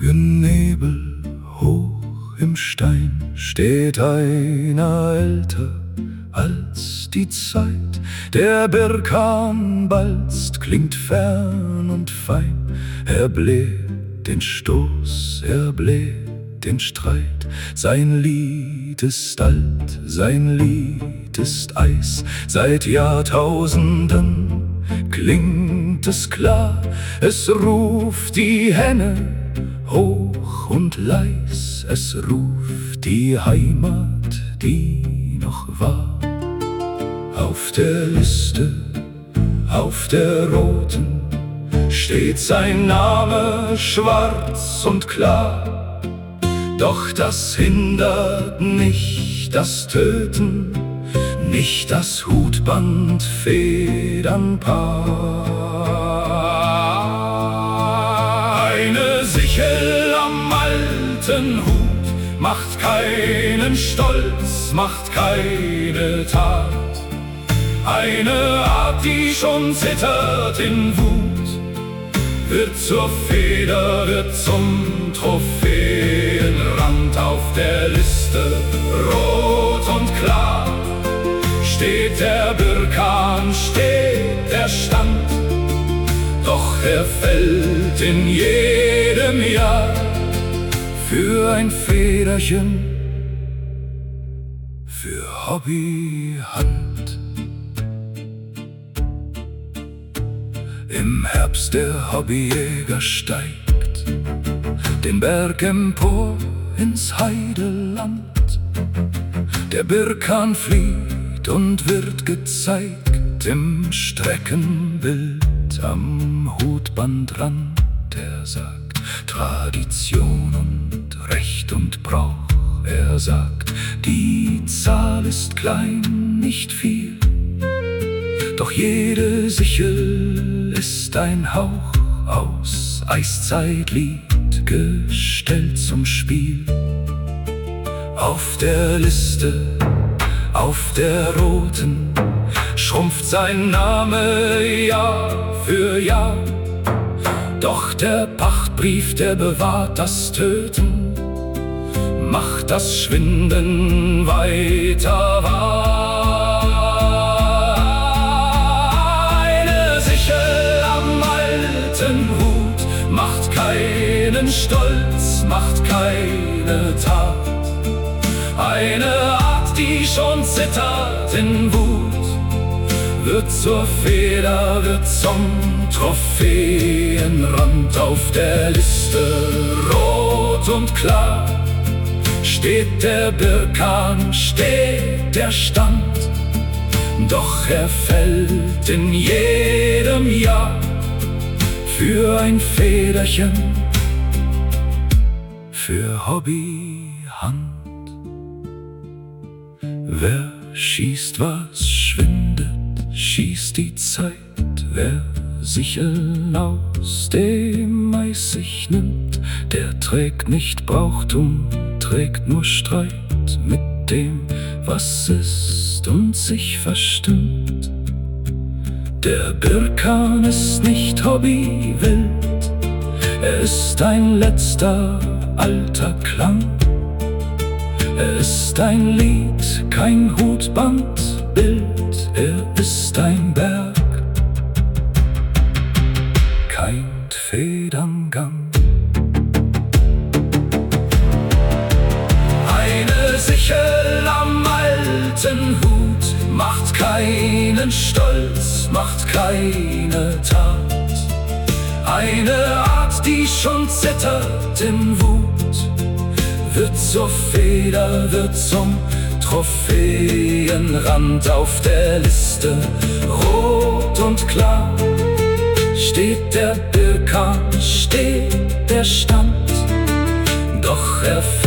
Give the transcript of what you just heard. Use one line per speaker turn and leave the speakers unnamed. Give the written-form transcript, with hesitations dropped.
Morgennebel, hoch im Stein steht einer älter als die Zeit. Der Birkan balzt, klingt fern und fein. Er bläht den Stoß, er bläht den Streit. Sein Lied ist alt, sein Lied ist Eis. Seit Jahrtausenden klingt es klar. Es ruft die Henne hoch und leis. Es ruft die Heimat, die noch war. Auf der Liste, auf der roten, steht sein Name schwarz und klar. Doch das hindert nicht das Töten, nicht das Hutband-Federnpaar. Eine Sichel am alten Hut macht keinen Stolz, macht keine Tat. Eine Art, die schon zittert in Wut, wird zur Feder, wird zum Trophäenrand. Auf der Liste, rot und klar, steht der Birkan, steht der Stand. Doch er fällt in jedem Jahr für ein Federchen, für Hobbyhand. Im Herbst der Hobbyjäger steigt den Berg empor ins Heideland. Der Birkan flieht und wird gezeigt im Streckenbild am Hutbandrand. Er sagt Tradition und Recht und Brauch. Er sagt, die Zahl ist klein, nicht viel, doch jede Sichel ist ein Hauch aus Eiszeitlied, gestellt zum Spiel. Auf der Liste, auf der roten, schrumpft sein Name Jahr für Jahr. Doch der Pachtbrief, der bewahrt das Töten, macht das Schwinden weiter wahr. Eine Sichel am alten Hut macht keinen Stolz, macht keine Tat. Eine Art, die schon zittert in Wut, wird zur Feder, wird zum Trophäenrand. Auf der Liste, rot und klar, steht der Birkan, steht der Stand. Doch er fällt in jedem Jahr für ein Federchen, für Hobbyhand. Wer schießt, was schwindet, schießt die Zeit. Wer Sicheln aus dem Mais sich nimmt, der trägt nicht Brauchtum, trägt nur Streit mit dem, was ist und sich verstimmt. Der Birkan ist nicht hobbywild, er ist ein letzter alter Klang. Er ist ein Lied, kein Hutbandbild, er ist ein Berg, kein Federngang. Eine Sichel am alten Hut macht keinen Stolz, macht keine Tat. Eine Art, die schon zittert in Wut, wird zur Feder, wird zum Trophäenrand. Auf der Liste, rot und klar, steht der Birkan, steht der Stand. Doch er